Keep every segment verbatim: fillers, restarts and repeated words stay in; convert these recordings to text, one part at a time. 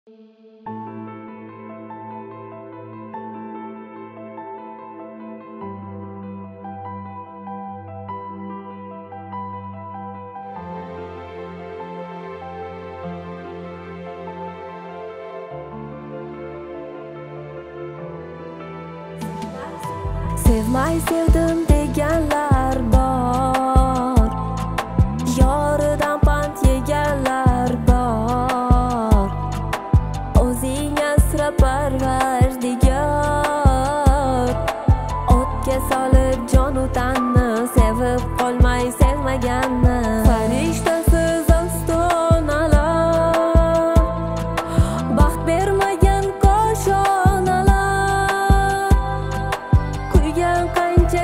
Sevmay sevdim deganlar bor, yoridan pand yeganlar bor. O'zing asra parvardigor, o'tga solib jon u tanni, sevib qolmay sevmaganni. Farishtasiz ostonalar, baxt bermagan koshonalar, kuygan qancha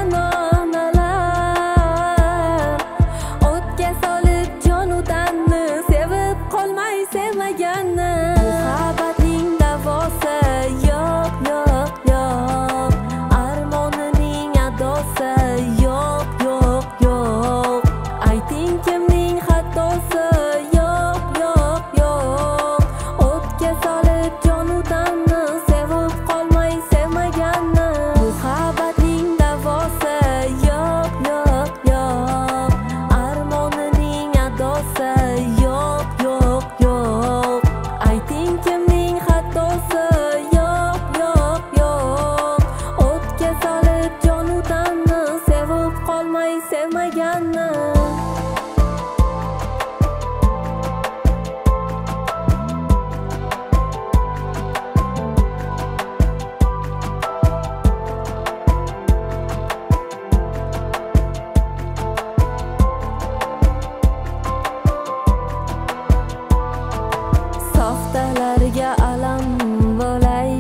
janonalar, o'tga solib jon u tanni, sevib qolmay sevmaganni. Muhabbatning davosi yo'q, yo'q, yo'q, armonining adosi yo'q, yo'q, yo'q. Ayting kimning xatosi yo'q, yo'q, yo'q, o'tga solib jon u tanni, sevib qolmay sevmaganni. Muhabbatning davosi yo'q, yo'q, yo'q, armonining adosi yo'q, yo'q, yo'q. Ayting kimning xatosi yo'q, yo'q, yo'q, o'tga solib jon u tanni, sevib qolmay sevmaganni. Softalarga alam bo'lay,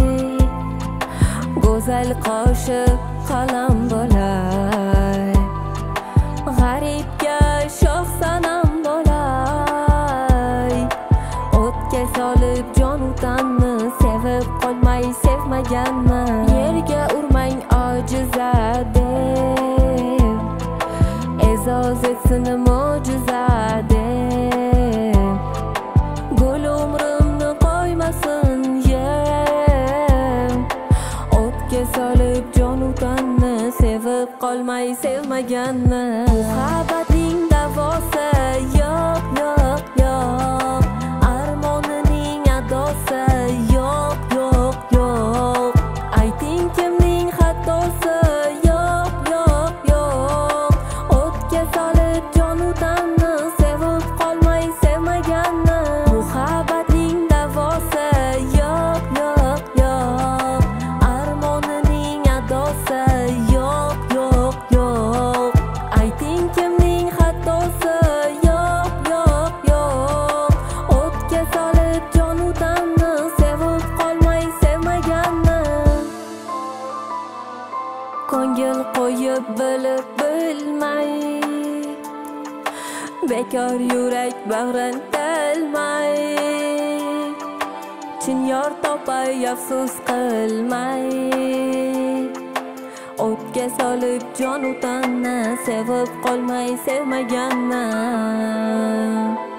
go'zal qoshiq qalam bo'lay, g'aribga shoh sanam bo'lay, o'tga solib jon u tanni, sevib qolmay sevmaganni. Yerga urmang ojiza deb, e'zoz etsin mo'jiza deb, gul umrimni qo'ymasin yeb, o'tga solib jon u tanni, sevib qolmay sevmaganni. Muhabbatning davosi yo'q, yo'q, yo'q, armonining adosi yo'q, yo'q, yo'q. Ayting kimning xatosi yo'q, yo'q, yo'q, o'tga solib jon u tanni, sevib qolmay sevmaganni. Muhabbatning davosi yo'q, yo'q, yo'q, armonining adosi yo'q, yo'q, yo'q. Ayting kimning xatosi yo'q, yo'q, yo'q, o'tga solib jon u tanni, sevib qolmay sevmaganni. Ko'ngil qo'yib bilib bilmay, bekor yurak bag'rin talmay, chin yor topay afsus qilmay, o'tga solib jon u tanni, sevib qolmay sevmaganni.